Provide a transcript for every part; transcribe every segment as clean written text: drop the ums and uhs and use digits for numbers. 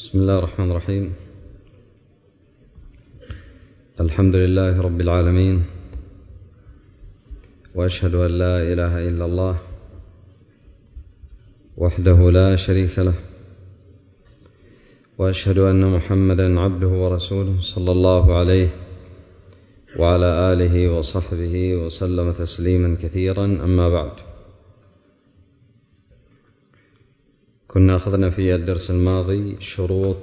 بسم الله الرحمن الرحيم. الحمد لله رب العالمين، وأشهد أن لا إله إلا الله وحده لا شريك له، وأشهد أن محمدا عبده ورسوله صلى الله عليه وعلى آله وصحبه وسلم تسليما كثيرا. أما بعد، كنا أخذنا في الدرس الماضي شروط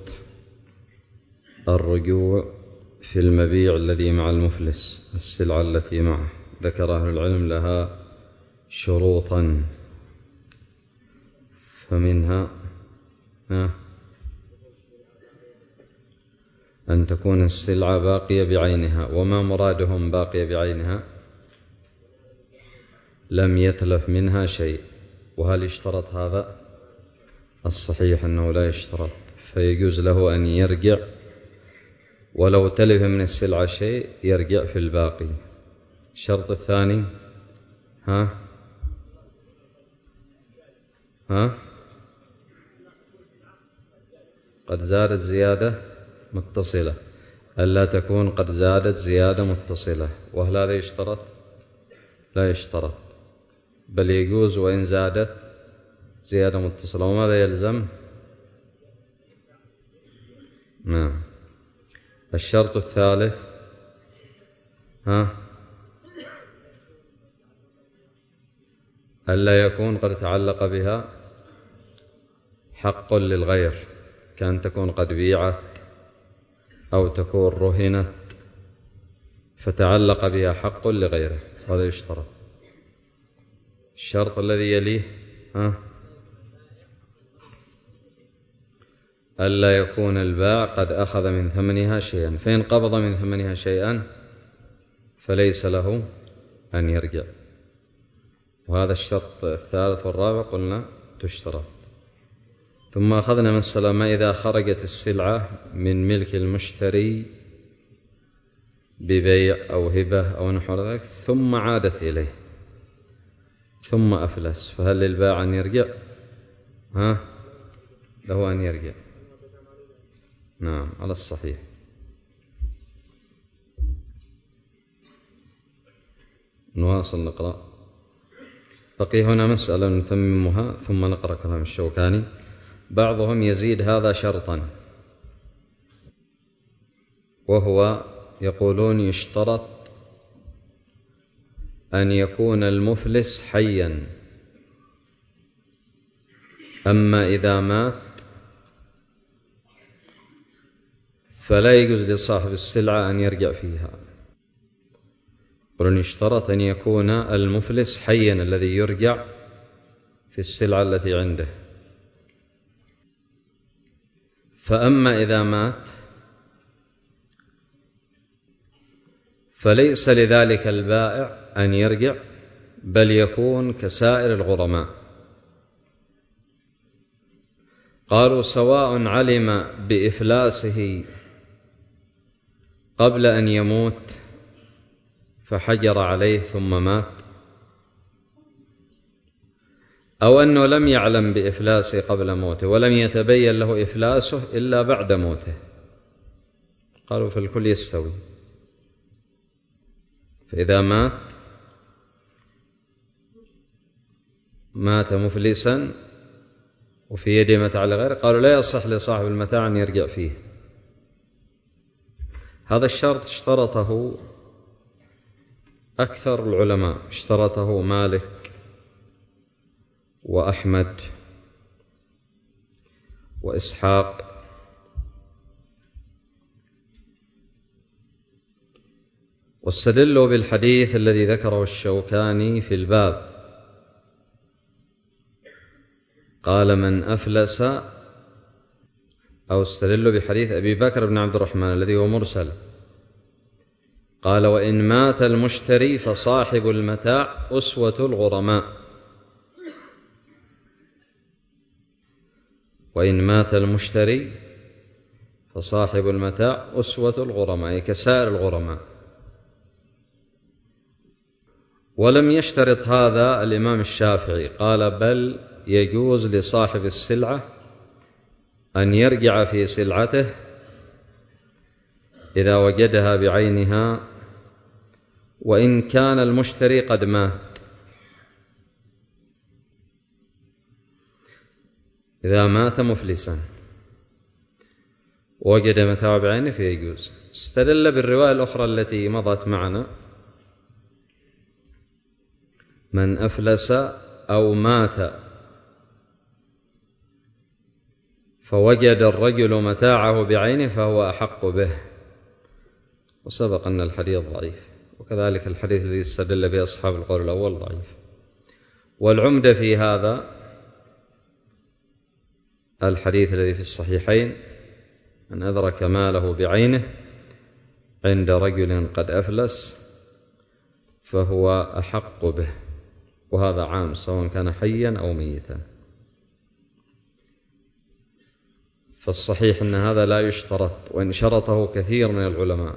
الرجوع في المبيع الذي مع المفلس، السلعة التي معه. ذكر أهل العلم لها شروطا، فمنها أن تكون السلعة باقية بعينها. وما مرادهم باقية بعينها؟ لم يتلف منها شيء. وهل يشترط هذا؟ الصحيح أنه لا يشترط، فيجوز له أن يرجع ولو تلف من السلعة شيء، يرجع في الباقي. الشرط الثاني قد زادت زيادة متصلة، ألا تكون قد زادت زيادة متصلة. وهل هذا يشترط؟ لا يشترط، بل يجوز وإن زادت زيادة متصلة. وماذا يلزم؟ نعم. الشرط الثالث ألا يكون قد تعلق بها حق للغير، كأن تكون قد بيعت أو تكون رهنت فتعلق بها حق لغيره، هذا يشترط. الشرط الذي يليه ألا يكون البائع قد أخذ من ثمنها شيئا، فإن قبض من ثمنها شيئا فليس له أن يرجع. وهذا الشرط الثالث والرابع قلنا تشترط. ثم أخذنا مسألة: ما إذا خرجت السلعة من ملك المشتري ببيع أو هبة أو نحو ذلك ثم عادت إليه ثم أفلس، فهل للبائع أن يرجع؟ له أن يرجع، نعم، على الصحيح. نواصل نقرأ. بقي هنا مسألة نتممها ثم نقرأ كلام الشوكاني. بعضهم يزيد هذا شرطا، وهو يقولون يشترط أن يكون المفلس حيا، أما إذا مات فلا يجوز لصاحب السلعة أن يرجع فيها. يقولون يشترط أن يكون المفلس حيا الذي يرجع في السلعة التي عنده، فأما إذا مات فليس لذلك البائع أن يرجع، بل يكون كسائر الغرماء. قالوا: سواء علم بإفلاسه قبل أن يموت فحجر عليه ثم مات، أو أنه لم يعلم بإفلاسه قبل موته ولم يتبين له إفلاسه إلا بعد موته. قالوا: فالكل يستوي. فإذا مات مفلسا وفي يده متاع لغيره، قالوا لا يصح لصاحب المتاع أن يرجع فيه. هذا الشرط اشترطه أكثر العلماء، اشترطه مالك وأحمد وإسحاق، واستدلوا بالحديث الذي ذكره الشوكاني في الباب، قال: من أفلس، أو استدلوا بحديث أبي بكر بن عبد الرحمن الذي هو مرسل، قال: وإن مات المشتري فصاحب المتاع أسوة الغرماء. وإن مات المشتري فصاحب المتاع أسوة الغرماء، أي كسائر الغرماء. ولم يشترط هذا الإمام الشافعي، قال: بل يجوز لصاحب السلعة أن يرجع في سلعته إذا وجدها بعينها وإن كان المشتري قد مات. إذا مات مفلسا وجد متاع بعينه فيجوز. استدل بالرواية الأخرى التي مضت معنا: من أفلس أو مات فوجد الرجل متاعه بعينه فهو أحق به، وسبق أن الحديث ضعيف، وكذلك الحديث الذي استدل به أصحاب القول الأول ضعيف. والعمدة في هذا الحديث الذي في الصحيحين: من أدرك ماله بعينه عند رجل قد أفلس فهو أحق به، وهذا عام سواء كان حيا أو ميتا. فالصحيح أن هذا لا يشترط، وإن شرطه كثير من العلماء.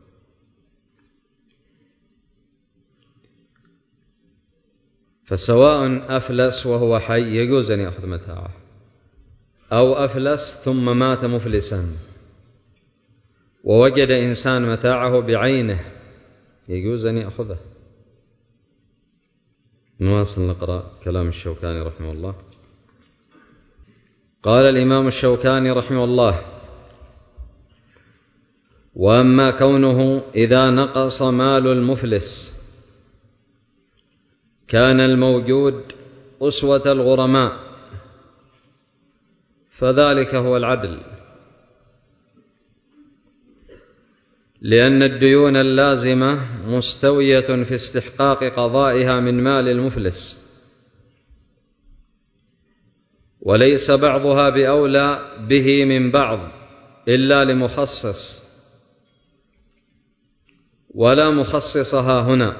فسواء أفلس وهو حي يجوز أن يأخذ متاعه، أو أفلس ثم مات مفلسا ووجد إنسان متاعه بعينه يجوز أن يأخذه. نواصل نقرأ كلام الشوكاني رحمه الله. قال الإمام الشوكاني رحمه الله: وأما كونه إذا نقص مال المفلس كان الموجود أسوة الغرماء فذلك هو العدل، لأن الديون اللازمة مستوية في استحقاق قضائها من مال المفلس، وليس بعضها بأولى به من بعض إلا لمخصص، ولا مخصصها هنا،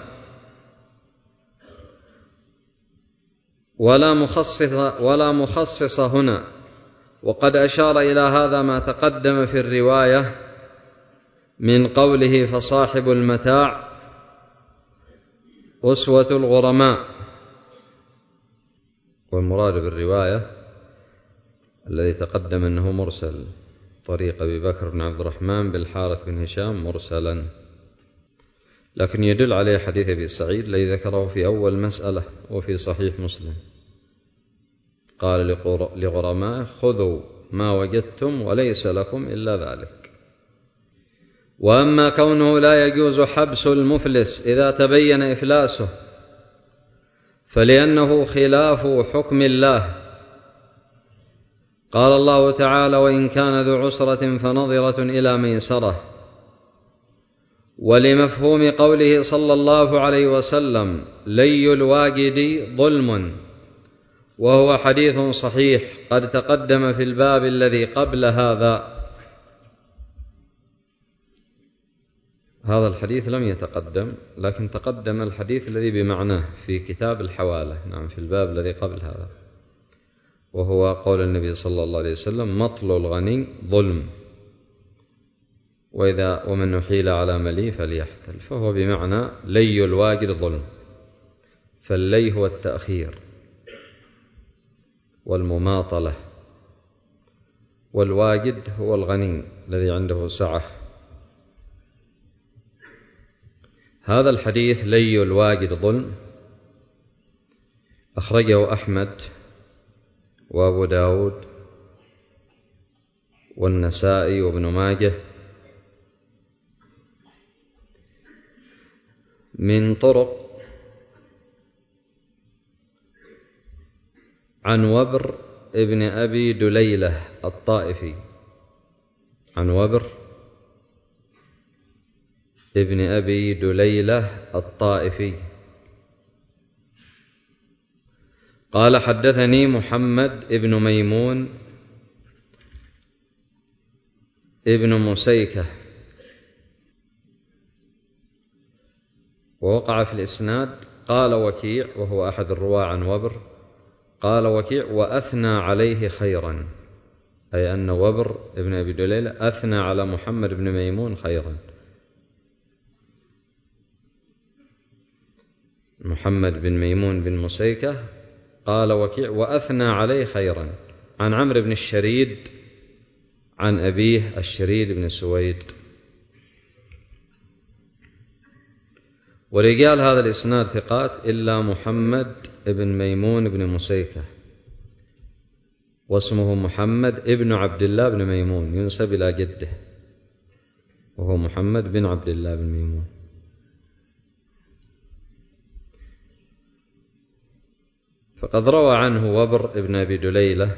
ولا مخصص هنا. وقد أشار إلى هذا ما تقدم في الرواية من قوله: فصاحب المتاع أسوة الغرماء. والمراد بالرواية الذي تقدم أنه مرسل، طريق أبي بكر بن عبد الرحمن بالحارث بن هشام مرسلا، لكن يدل عليه حديث أبي سعيد الذي ذكره في أول مسألة وفي صحيح مسلم: قال لغرمائه: خذوا ما وجدتم وليس لكم إلا ذلك. وأما كونه لا يجوز حبس المفلس إذا تبين إفلاسه فلأنه خلاف حكم الله. قال الله تعالى: وإن كان ذو عسرة فنظرة إلى ميسرة. ولمفهوم قوله صلى الله عليه وسلم: لي الواجد ظلم، وهو حديث صحيح قد تقدم في الباب الذي قبل هذا. هذا الحديث لم يتقدم، لكن تقدم الحديث الذي بمعناه في كتاب الحوالة، نعم، في الباب الذي قبل هذا، وهو قول النبي صلى الله عليه وسلم: مطل الغني ظلم، ومن نحيل على ملي فليحتل. فهو بمعنى لي الواجد ظلم، فاللي هو التأخير والمماطلة، والواجد هو الغني الذي عنده سعة. هذا الحديث لي الواجد ظلم أخرجه أحمد وأبو داود والنسائي وابن ماجه من طرق عن وبر ابن أبي دليلة الطائفي، عن وبر ابن أبي دليلة الطائفي قال: حدثني محمد ابن ميمون ابن مسيكة. ووقع في الإسناد قال وكيع، وهو أحد الرواة عن وبر، قال وكيع: وأثنى عليه خيرا، أي أن وبر ابن أبي دليلة أثنى على محمد بن ميمون خيرا. محمد بن ميمون بن مسيكة قال وكيع: وأثنى عليه خيرا. عن عمرو بن الشريد عن أبيه الشريد بن سويد. ورجال هذا الإسناد ثقات إلا محمد بن ميمون بن مسيكة، واسمه محمد ابن عبد الله بن ميمون، ينسب إلى جده، وهو محمد بن عبد الله بن ميمون. فقد روى عنه وبر ابن أبي دليلة،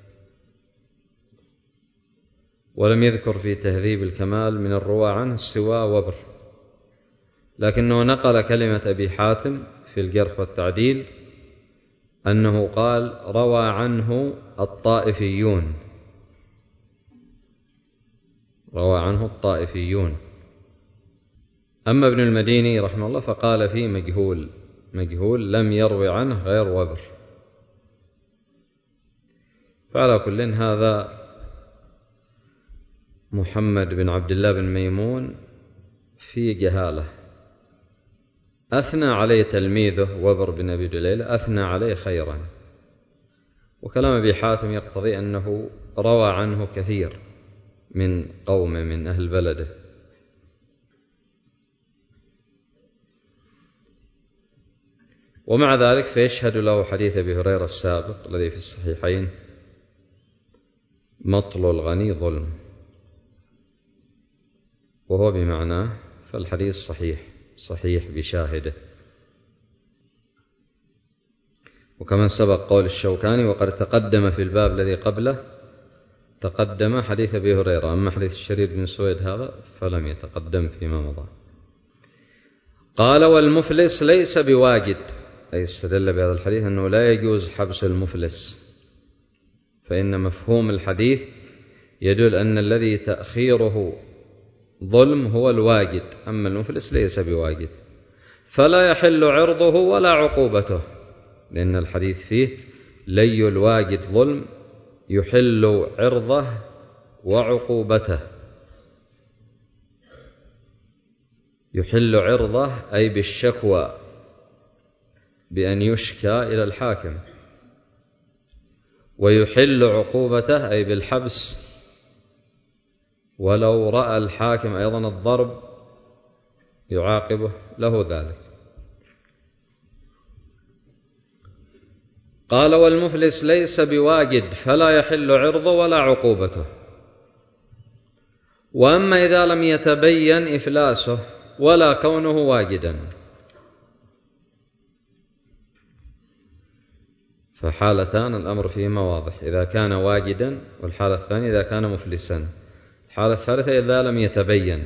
ولم يذكر في تهذيب الكمال من الرواة عنه سوى وبر، لكنه نقل كلمة أبي حاتم في الجرح والتعديل أنه قال روى عنه الطائفيون، روى عنه الطائفيون. أما ابن المديني رحمه الله فقال فيه مجهول، مجهول لم يروي عنه غير وبر. فعلى كل هذا محمد بن عبد الله بن ميمون في جهالة، أثنى عليه تلميذه وبر بن أبي دليلة، أثنى عليه خيرا، وكلام أبي حاتم يقتضي أنه روى عنه كثير من قومه من أهل بلده. ومع ذلك فيشهد له حديث أبي هريرة السابق الذي في الصحيحين: مطل الغني ظلم، وهو بمعناه، فالحديث صحيح، صحيح بشاهده. وكما سبق قول الشوكاني: وقد تقدم في الباب الذي قبله، تقدم حديث أبي هريرة، أما حديث الشريد بن سويد هذا فلم يتقدم فيما مضى. قال: والمفلس ليس بواجد، أي استدل بهذا الحديث أنه لا يجوز حبس المفلس، فإن مفهوم الحديث يدل أن الذي تأخيره ظلم هو الواجد، أما المفلس ليس بواجد، فلا يحل عرضه ولا عقوبته، لأن الحديث فيه لي الواجد ظلم يحل عرضه وعقوبته. يحل عرضه أي بالشكوى، بأن يشكى إلى الحاكم، ويحل عقوبته أي بالحبس، ولو رأى الحاكم أيضا الضرب يعاقبه له ذلك. قال: والمفلس ليس بواجد فلا يحل عرضه ولا عقوبته. وأما إذا لم يتبين إفلاسه ولا كونه واجدا، فحالتان الأمر فيهما واضح: إذا كان واجدا، والحالة الثانية إذا كان مفلسا. الحالة الثالثة إذا لم يتبين.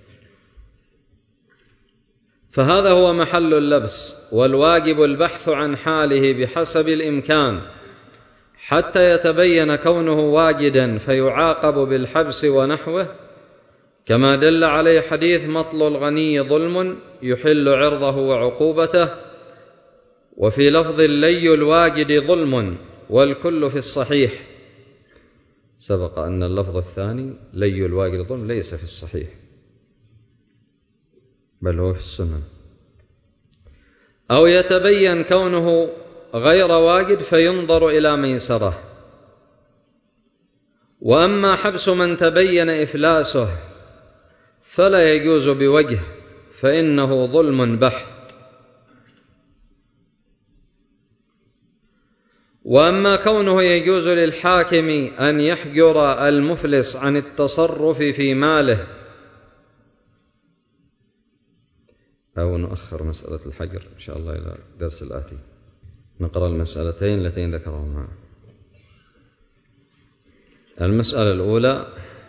فهذا هو محل اللبس، والواجب البحث عن حاله بحسب الإمكان حتى يتبين كونه واجدا فيعاقب بالحبس ونحوه، كما دل عليه حديث مطل الغني ظلم يحل عرضه وعقوبته، وفي لفظ لي الواجد ظلم، والكل في الصحيح. سبق أن اللفظ الثاني لي الواجد ظلم ليس في الصحيح، بل هو في السنن. أو يتبين كونه غير واجد فينظر إلى ميسره. وأما حبس من تبين إفلاسه فلا يجوز بوجه، فإنه ظلم بحت. وأما كونه يجوز للحاكم أن يحجر المفلس عن التصرف في ماله، أو نؤخر مسألة الحجر إن شاء الله إلى الدرس الآتي، نقرأ المسألتين اللتين ذكرهما. المسألة الأولى: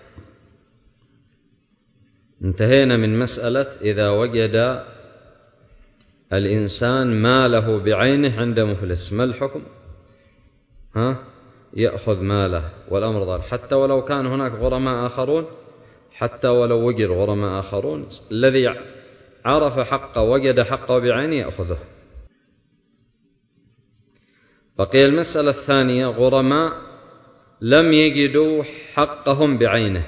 انتهينا من مسألة إذا وجد الإنسان ماله بعينه عند مفلس ما الحكم؟ يأخذ ماله، والأمر ظاهر، حتى ولو كان هناك غرماء آخرون، حتى ولو وجد غرماء آخرون، الذي عرف حقه وجد حقه بعينه يأخذه. بقي المسألة الثانية: غرماء لم يجدوا حقهم بعينه،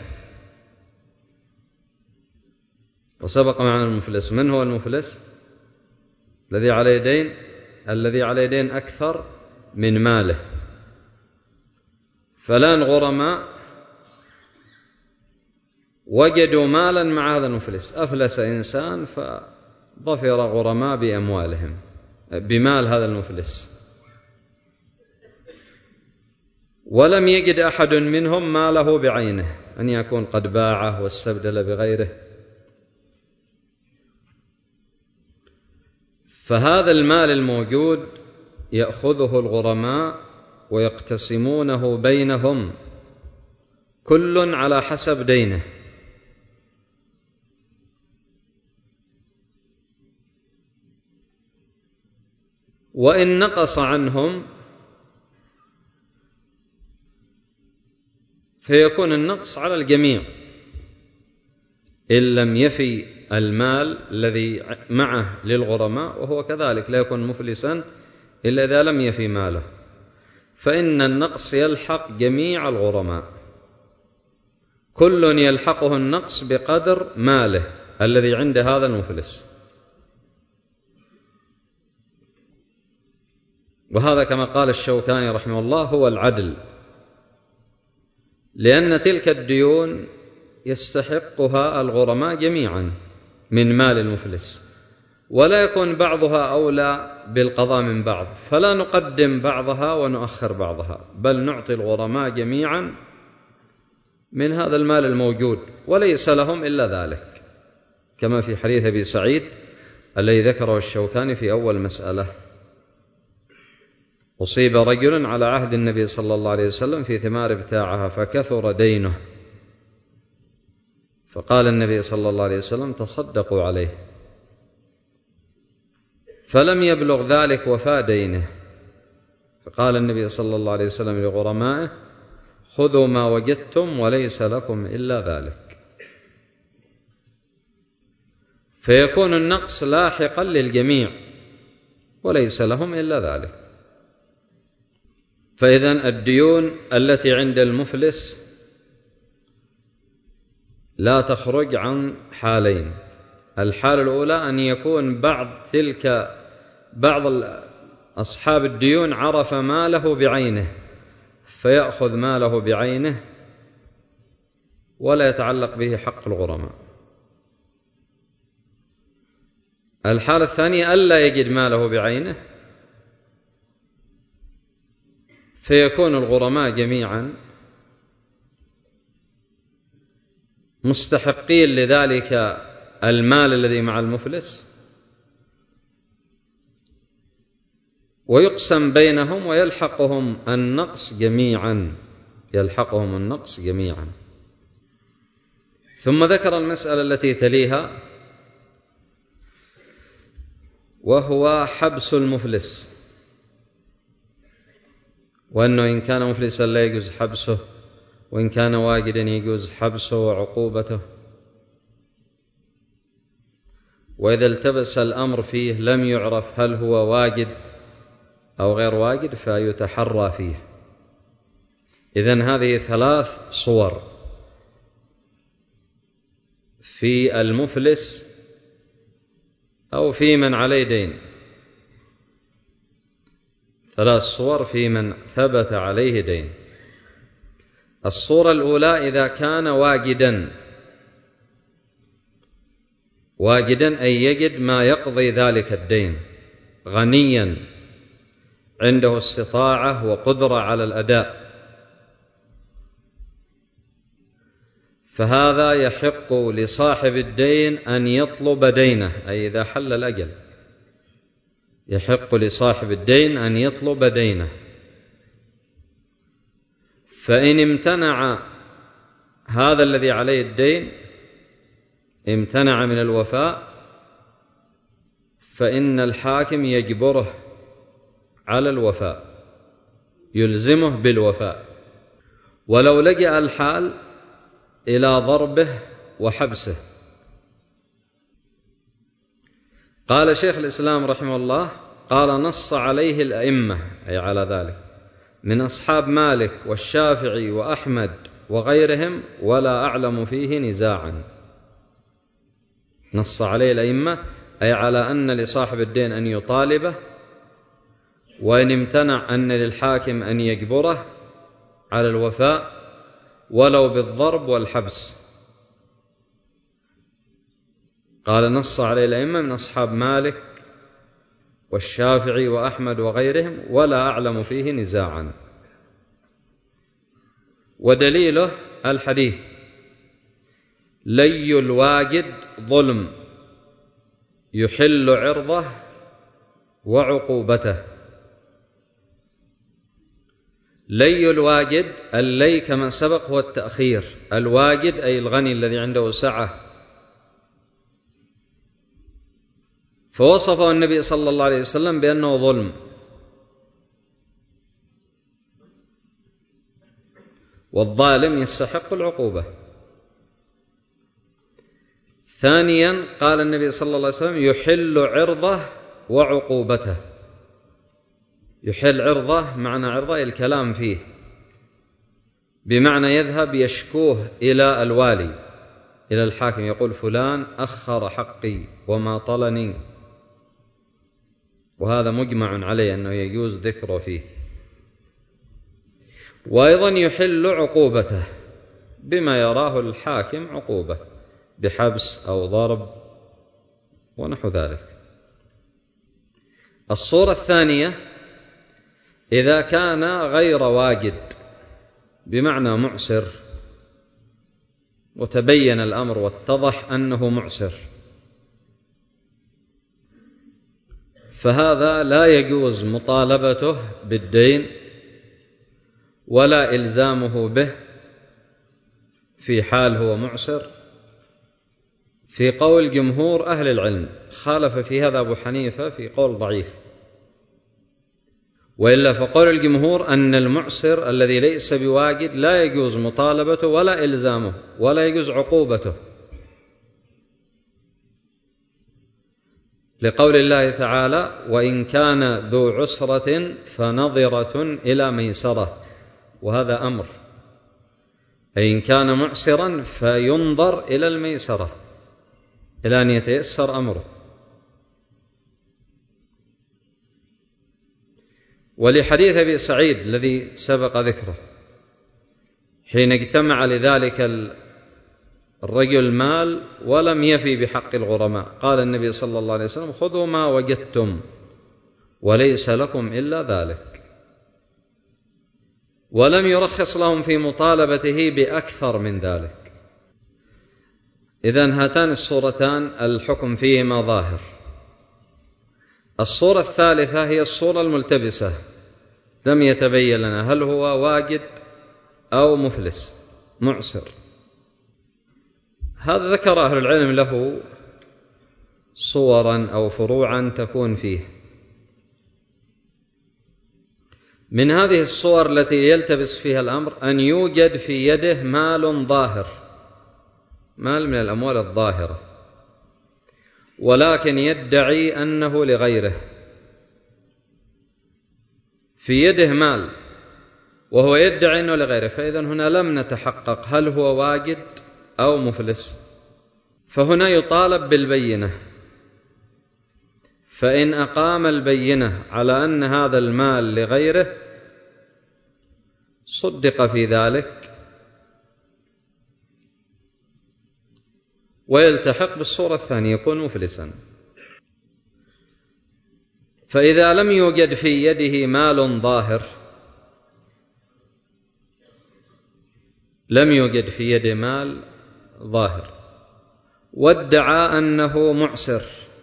وسبق معنا المفلس. من هو المفلس؟ الذي عليه دين، الذي عليه دين أكثر من ماله. فلان غرماء وجدوا مالا مع هذا المفلس، أفلس إنسان فظفر غرماء بأموالهم بمال هذا المفلس، ولم يجد أحد منهم ماله بعينه، أن يكون قد باعه واستبدل بغيره. فهذا المال الموجود يأخذه الغرماء ويقتسمونه بينهم كل على حسب دينه، وإن نقص عنهم فيكون النقص على الجميع، إن لم يفي المال الذي معه للغرماء، وهو كذلك لا يكون مفلسا إلا إذا لم يفي ماله، فإن النقص يلحق جميع الغرماء، كل يلحقه النقص بقدر ماله الذي عند هذا المفلس. وهذا كما قال الشوكاني رحمه الله هو العدل، لأن تلك الديون يستحقها الغرماء جميعا من مال المفلس، ولا يكون بعضها أولى بالقضاء من بعض، فلا نقدم بعضها ونؤخر بعضها، بل نعطي الغرماء جميعا من هذا المال الموجود، وليس لهم إلا ذلك، كما في حديث أبي سعيد الذي ذكره الشوكاني في أول مسألة: أصيب رجل على عهد النبي صلى الله عليه وسلم في ثمار ابتاعها فكثر دينه، فقال النبي صلى الله عليه وسلم: تصدقوا عليه، فلم يبلغ ذلك وفاء دينه، فقال النبي صلى الله عليه وسلم لغرمائه: خذوا ما وجدتم وليس لكم إلا ذلك. فيكون النقص لاحقا للجميع وليس لهم إلا ذلك. فإذن الديون التي عند المفلس لا تخرج عن حالين: الحالة الأولى أن يكون بعض أصحاب الديون عرف ماله بعينه فيأخذ ماله بعينه ولا يتعلق به حق الغرماء. الحالة الثانية ألا يجد ماله بعينه فيكون الغرماء جميعا مستحقين لذلك المال الذي مع المفلس، ويقسم بينهم ويلحقهم النقص جميعا. ثم ذكر المسألة التي تليها، وهو حبس المفلس، وأنه إن كان مفلسا لا يجوز حبسه، وإن كان واجدا يجوز حبسه وعقوبته، وإذا التبس الأمر فيه لم يعرف هل هو واجد أو غير واجد فيتحرى فيه. إذن هذه 3 صور في المفلس أو في من عليه دين، 3 صور في من ثبت عليه دين. الصورة الأولى: إذا كان واجدا أي يجد ما يقضي ذلك الدين، غنيا عنده استطاعة وقدرة على الأداء، فهذا يحق لصاحب الدين أن يطلب دينه، أي إذا حل الأجل يحق لصاحب الدين أن يطلب دينه. فإن امتنع هذا الذي عليه الدين، امتنع من الوفاء، فإن الحاكم يجبره على الوفاء، يلزمه بالوفاء، ولو لجأ الحال إلى ضربه وحبسه. قال شيخ الإسلام رحمه الله: قال: نص عليه الأئمة، أي على ذلك، من أصحاب مالك والشافعي وأحمد وغيرهم، ولا أعلم فيه نزاعا. نص عليه الأئمة أي على أن لصاحب الدين أن يطالبه، وإن امتنع أن للحاكم أن يجبره على الوفاء ولو بالضرب والحبس. قال نص عليه الأئمة من أصحاب مالك والشافعي وأحمد وغيرهم ولا أعلم فيه نزاعا. ودليله الحديث: لي الواجد ظلم يحل عرضه وعقوبته. لي الواجد، اللي كما سبق هو التأخير، الواجد أي الغني الذي عنده سعة. فوصفه النبي صلى الله عليه وسلم بأنه ظلم. والظالم يستحق العقوبة. ثانيا قال النبي صلى الله عليه وسلم: يحل عرضه وعقوبته. يحل عرضه، معنى عرضه الكلام فيه، بمعنى يذهب يشكوه إلى الوالي، إلى الحاكم، يقول فلان أخر حقي وما طلني، وهذا مجمع عليه أنه يجوز ذكره فيه. وأيضا يحل عقوبته بما يراه الحاكم عقوبة، بحبس أو ضرب ونحو ذلك. الصورة الثانية: إذا كان غير واجد، بمعنى معسر، وتبين الأمر واتضح أنه معسر، فهذا لا يجوز مطالبته بالدين ولا إلزامه به في حال هو معسر، في قول جمهور أهل العلم. خالف في هذا أبو حنيفة في قول ضعيف، وإلا فقول الجمهور أن المعسر الذي ليس بواجد لا يجوز مطالبته ولا إلزامه ولا يجوز عقوبته، لقول الله تعالى: وإن كان ذو عسرة فنظرة إلى ميسرة. وهذا أمر، أي إن كان معسرا فينظر إلى الميسرة، إلى أن يتيسر أمره. ولحديث أبي سعيد الذي سبق ذكره، حين اجتمع لذلك الرجل مال ولم يفي بحق الغرماء، قال النبي صلى الله عليه وسلم: خذوا ما وجدتم وليس لكم إلا ذلك. ولم يرخص لهم في مطالبته بأكثر من ذلك. إذن هاتان الصورتان الحكم فيهما ظاهر. الصورة الثالثة هي الصورة الملتبسة، لم يتبين لنا هل هو واجد أو مفلس معسر. هذا ذكر أهل العلم له صورا أو فروعا تكون فيه. من هذه الصور التي يلتبس فيها الأمر أن يوجد في يده مال ظاهر، مال من الأموال الظاهرة، ولكن يدعي أنه لغيره. في يده مال وهو يدعي أنه لغيره، فإذن هنا لم نتحقق هل هو واجد أو مفلس، فهنا يطالب بالبينة. فإن أقام البينة على أن هذا المال لغيره صدق في ذلك ويلتحق بالصورة الثانية، يكون مفلسا. فإذا لم يوجد في يده مال ظاهر، لم يوجد في يده مال ظاهر وادعى أنه معسر،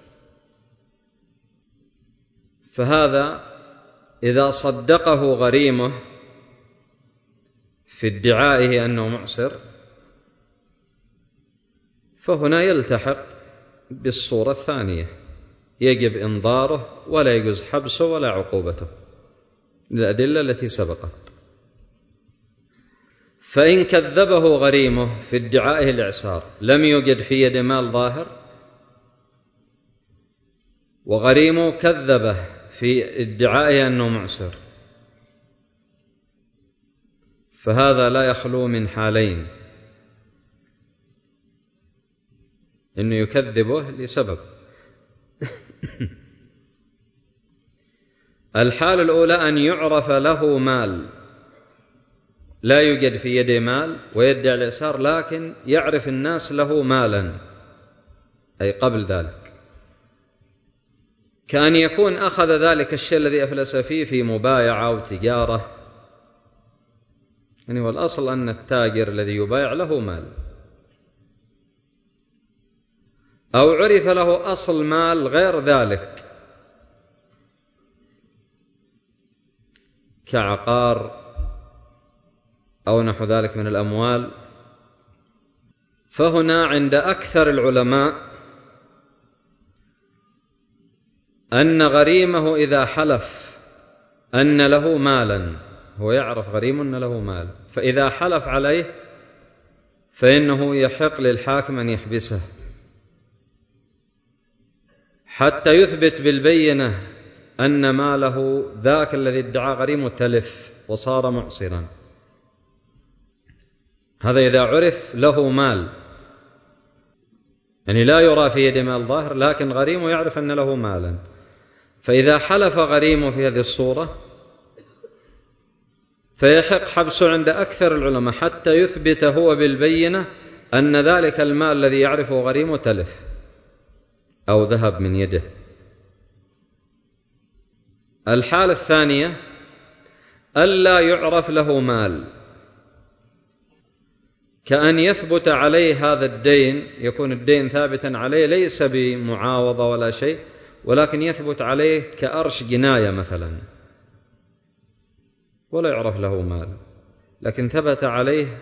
فهذا إذا صدقه غريمه في ادعائه أنه معسر فهنا يلتحق بالصورة الثانية، يجب إنظاره ولا يجوز حبسه ولا عقوبته للأدلة التي سبقت. فإن كذبه غريمه في ادعائه الإعسار، لم يوجد في يده مال ظاهر وغريمه كذبه في ادعائه أنه معسر، فهذا لا يخلو من حالين: إنه يكذبه لسبب. الحالة الأولى أن يعرف له مال، لا يوجد في يده مال ويدعي الإعسار، لكن يعرف الناس له مالا أي قبل ذلك، كأن يكون أخذ ذلك الشيء الذي أفلس فيه في مبايعة أو تجارة، يعني والأصل أن التاجر الذي يبايع له مال، أو عرف له أصل مال غير ذلك كعقار أو نحو ذلك من الأموال، فهنا عند أكثر العلماء أن غريمه إذا حلف أن له مالا، هو يعرف غريم أن له مال، فإذا حلف عليه فإنه يحق للحاكم أن يحبسه حتى يثبت بالبينة أن ماله ذاك الذي ادعى غريمه تلف وصار معصرا. هذا إذا عرف له مال، يعني لا يرى في يد مال ظاهر، لكن غريمه يعرف أن له مالا، فإذا حلف غريمه في هذه الصورة فيحق حبسه عند أكثر العلماء حتى يثبت هو بالبينة أن ذلك المال الذي يعرفه غريمه تلف أو ذهب من يده. الحالة الثانية ألا يعرف له مال، كأن يثبت عليه هذا الدين، يكون الدين ثابتا عليه ليس بمعاوضة ولا شيء، ولكن يثبت عليه كأرش جناية مثلا، ولا يعرف له مال، لكن ثبت عليه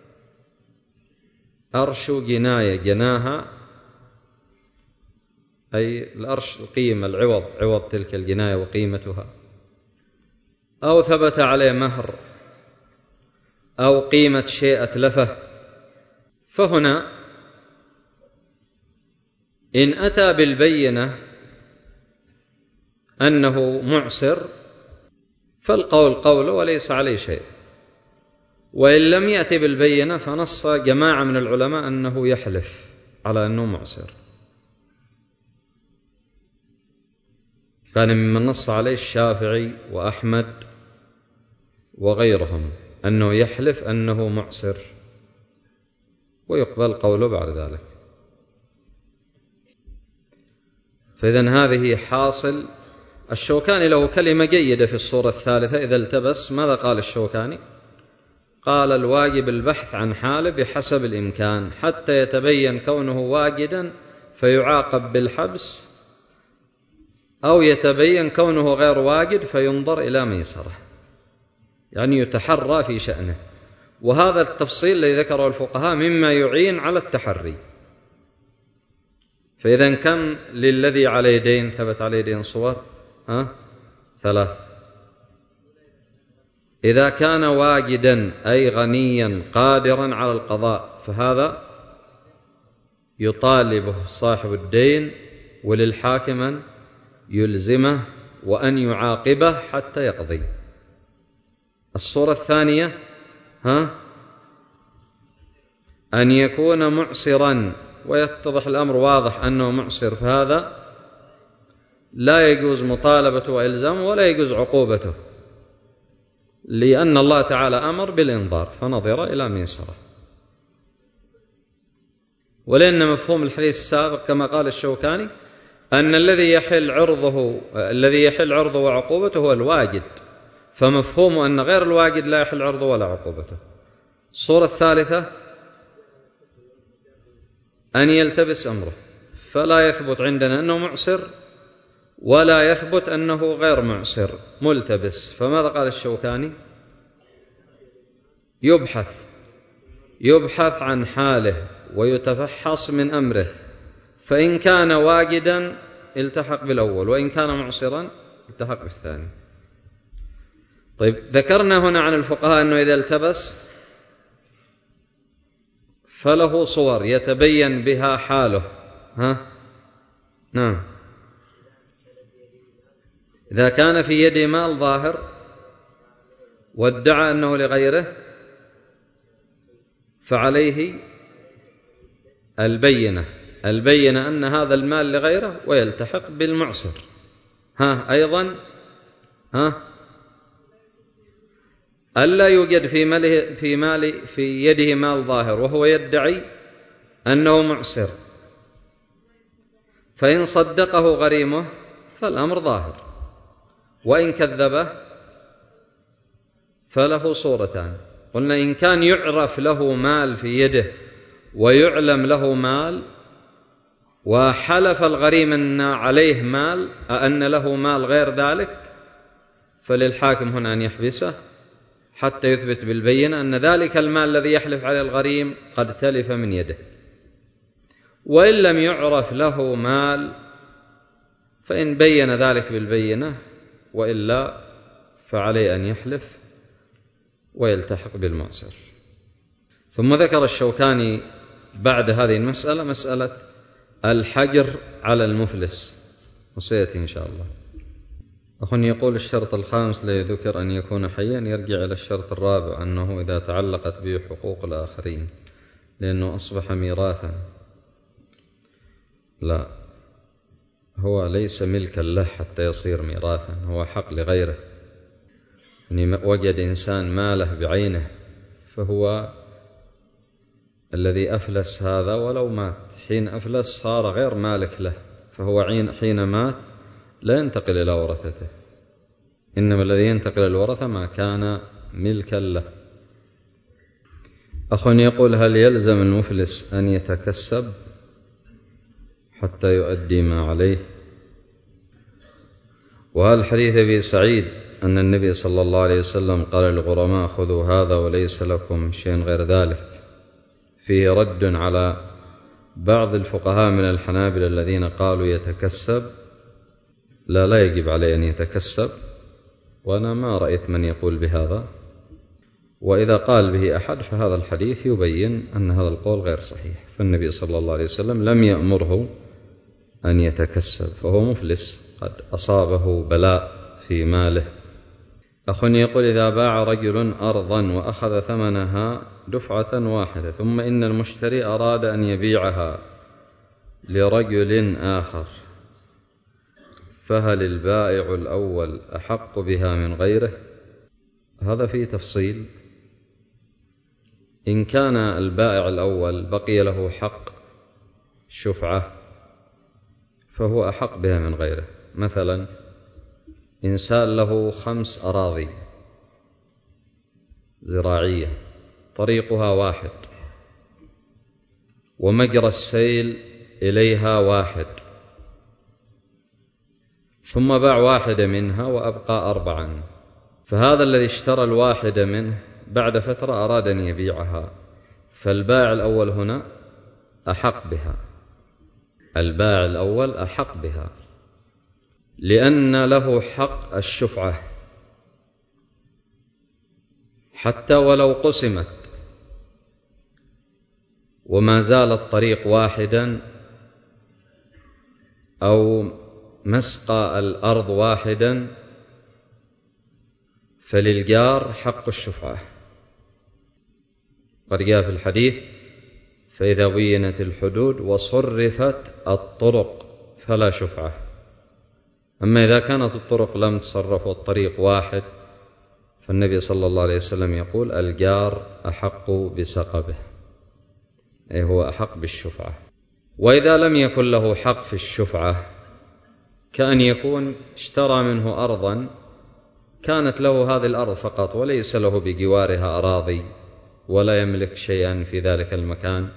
أرش جناية جناها، أي الأرش القيمة العوض، عوض تلك الجناية وقيمتها، أو ثبت عليه مهر أو قيمة شيء أتلفه. فهنا إن أتى بالبينة أنه معسر فالقول قوله وليس عليه شيء، وإن لم يأتي بالبينة فنص جماعة من العلماء أنه يحلف على أنه معسر، كان ممن نص عليه الشافعي وأحمد وغيرهم أنه يحلف أنه معسر ويقبل قوله بعد ذلك. فإذن هذه حاصل. الشوكاني له كلمة جيدة في الصورة الثالثة إذا التبس. ماذا قال الشوكاني؟ قال: الواجب البحث عن حاله بحسب الإمكان حتى يتبين كونه واجدا فيعاقب بالحبس، أو يتبين كونه غير واجد فينظر إلى ميسره، يعني يتحرى في شأنه. وهذا التفصيل الذي ذكره الفقهاء مما يعين على التحري. فإذا كم للذي عليه دين ثبت عليه دين صور؟ ثلاث. إذا كان واجدا أي غنيا قادرا على القضاء فهذا يطالبه صاحب الدين، وللحاكم أن يلزمه وأن يعاقبه حتى يقضي. الصورة الثانية أن يكون معسرا ويتضح الأمر واضح أنه معسر، فهذا لا يجوز مطالبته وإلزامه ولا يجوز عقوبته، لأن الله تعالى أمر بالإنظار فنظر إلى ميسره. ولأن مفهوم الحديث السابق كما قال الشوكاني أن الذي يحل عرضه وعقوبته هو الواجد، فمفهوم أن غير الواجد لا يحل عرضه ولا عقوبته. الصورة الثالثة أن يلتبس أمره، فلا يثبت عندنا أنه معسر ولا يثبت أنه غير معسر، ملتبس. فماذا قال الشوكاني؟ يبحث عن حاله ويتفحص من أمره، فإن كان واجدا التحق بالأول، وإن كان معسرا التحق بالثاني. طيب، ذكرنا هنا عن الفقهاء أنه إذا التبس فله صور يتبين بها حاله. نعم. إذا كان في يده مال ظاهر وادعى أنه لغيره فعليه البينة أن هذا المال لغيره ويلتحق بالمعسر. أيضا ألا يوجد في يده مال ظاهر وهو يدعي أنه معسر، فإن صدقه غريمه فالأمر ظاهر، وإن كذبه فله صورتان. قلنا إن كان يعرف له مال في يده ويعلم له مال، وحلف الغريم أن عليه مال، أن له مال غير ذلك، فللحاكم هنا أن يحبسه حتى يثبت بالبينة أن ذلك المال الذي يحلف عليه الغريم قد تلف من يده. وإن لم يعرف له مال فإن بين ذلك بالبينة، وإلا فعليه أن يحلف ويلتحق بالمعسر. ثم ذكر الشوكاني بعد هذه المسألة مسألة الحجر على المفلس، وسيأتي إن شاء الله. أخ يقول الشرط الخامس لا يذكر أن يكون حيا، يرجع إلى الشرط الرابع أنه إذا تعلقت به حقوق الآخرين لأنه أصبح ميراثا. لا، هو ليس ملكا له حتى يصير ميراثا، هو حق لغيره. يعني وجد إنسان ماله بعينه فهو الذي أفلس هذا، ولو مات حين أفلس صار غير مالك له، فهو حين مات لا ينتقل إلى ورثته، إنما الذي ينتقل إلى الورثة ما كان ملكا له. أخ يقول هل يلزم المفلس أن يتكسب حتى يؤدي ما عليه؟ وهل حديث أبي سعيد أن النبي صلى الله عليه وسلم قال للغرماء خذوا هذا وليس لكم شيء غير ذلك فيه رد على بعض الفقهاء من الحنابلة الذين قالوا يتكسب؟ لا يجب عليه أن يتكسب، وأنا ما رأيت من يقول بهذا، وإذا قال به أحد فهذا الحديث يبين أن هذا القول غير صحيح، فالنبي صلى الله عليه وسلم لم يأمره أن يتكسب، فهو مفلس قد أصابه بلاء في ماله. أخ يقول إذا باع رجل أرضا وأخذ ثمنها دفعة واحدة ثم إن المشتري أراد أن يبيعها لرجل آخر، فهل البائع الأول أحق بها من غيره؟ هذا فيه تفصيل. إن كان البائع الأول بقي له حق شفعة فهو أحق بها من غيره. مثلا إنسان له 5 أراضي زراعية طريقها واحد ومجرى السيل إليها واحد، ثم باع واحدة منها وأبقى 4، فهذا الذي اشترى الواحدة منه بعد فترة أراد أن يبيعها، فالبائع الأول هنا أحق بها، البائع الأول أحق بها لأن له حق الشفعة حتى ولو قسمت وما زال الطريق واحدا أو مسقى الأرض واحدا، فللجار حق الشفعة. قد جاء في الحديث فإذا بينت الحدود وصرفت الطرق فلا شفعة. أما إذا كانت الطرق لم تصرف والطريق واحد فالنبي صلى الله عليه وسلم يقول الجار أحق بسقبه، أي هو أحق بالشفعة. وإذا لم يكن له حق في الشفعة كأن يكون اشترى منه أرضا كانت له هذه الأرض فقط وليس له بجوارها أراضي ولا يملك شيئا في ذلك المكان،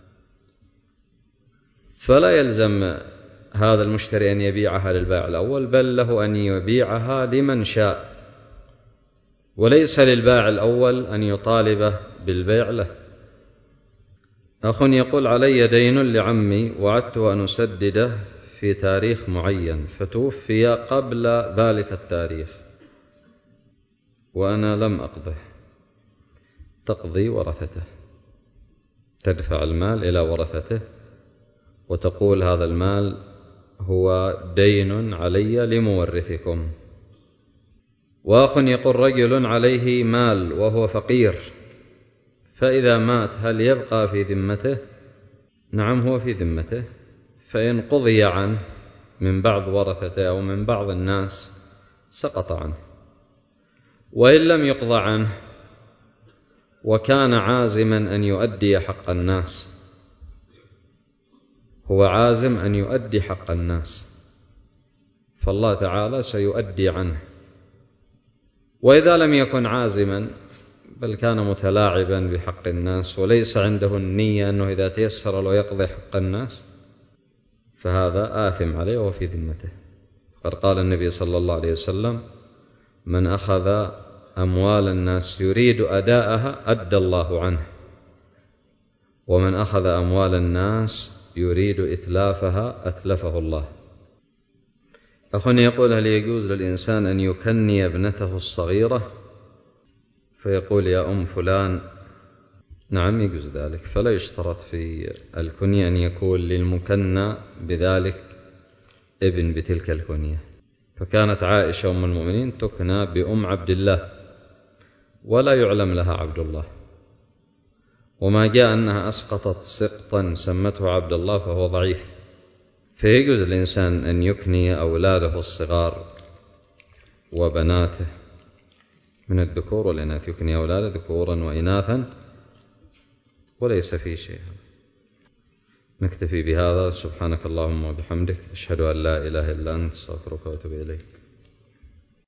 فلا يلزم هذا المشتري أن يبيعها للبائع الأول، بل له أن يبيعها لمن شاء، وليس للبائع الأول أن يطالبه بالبيع له. أخ يقول علي دين لعمي وعدت أن أسدده في تاريخ معين فتوفي قبل ذلك التاريخ وأنا لم أقضه، تقضي ورثته، تدفع المال إلى ورثته وتقول هذا المال هو دين علي لمورثكم. وأخ يقول رجل عليه مال وهو فقير فإذا مات هل يبقى في ذمته؟ نعم هو في ذمته، فإن قضي عنه من بعض ورثته أو من بعض الناس سقط عنه، وإن لم يقضى عنه وكان عازما أن يؤدي حق الناس هو عازم أن يؤدي حق الناس، فالله تعالى سيؤدي عنه. وإذا لم يكن عازما بل كان متلاعبا بحق الناس وليس عنده النية أنه إذا تيسر له يقضي حق الناس، فهذا آثم عليه وفي ذمته. فقد قال النبي صلى الله عليه وسلم: من أخذ أموال الناس يريد أداءها أدى الله عنه، ومن أخذ أموال الناس يريد إتلافها أتلفه الله. أخونا يقول: هل يجوز للإنسان أن يكني ابنته الصغيرة فيقول يا أم فلان؟ نعم يجوز ذلك، فلا يشترط في الكنية أن يكون للمكنى بذلك ابن بتلك الكنية. فكانت عائشة أم المؤمنين تكنى بأم عبد الله ولا يعلم لها عبد الله، وما جاء أنها أسقطت سقطا سمته عبد الله فهو ضعيف. فيجوز الإنسان أن يكني أولاده الصغار وبناته من الذكور والإناث، يكني أولاده ذكورا وإناثا وليس فيه شيء. نكتفي بهذا. سبحانك اللهم وبحمدك، أشهد أن لا إله إلا أنت، أستغفرك وأتوب إليك.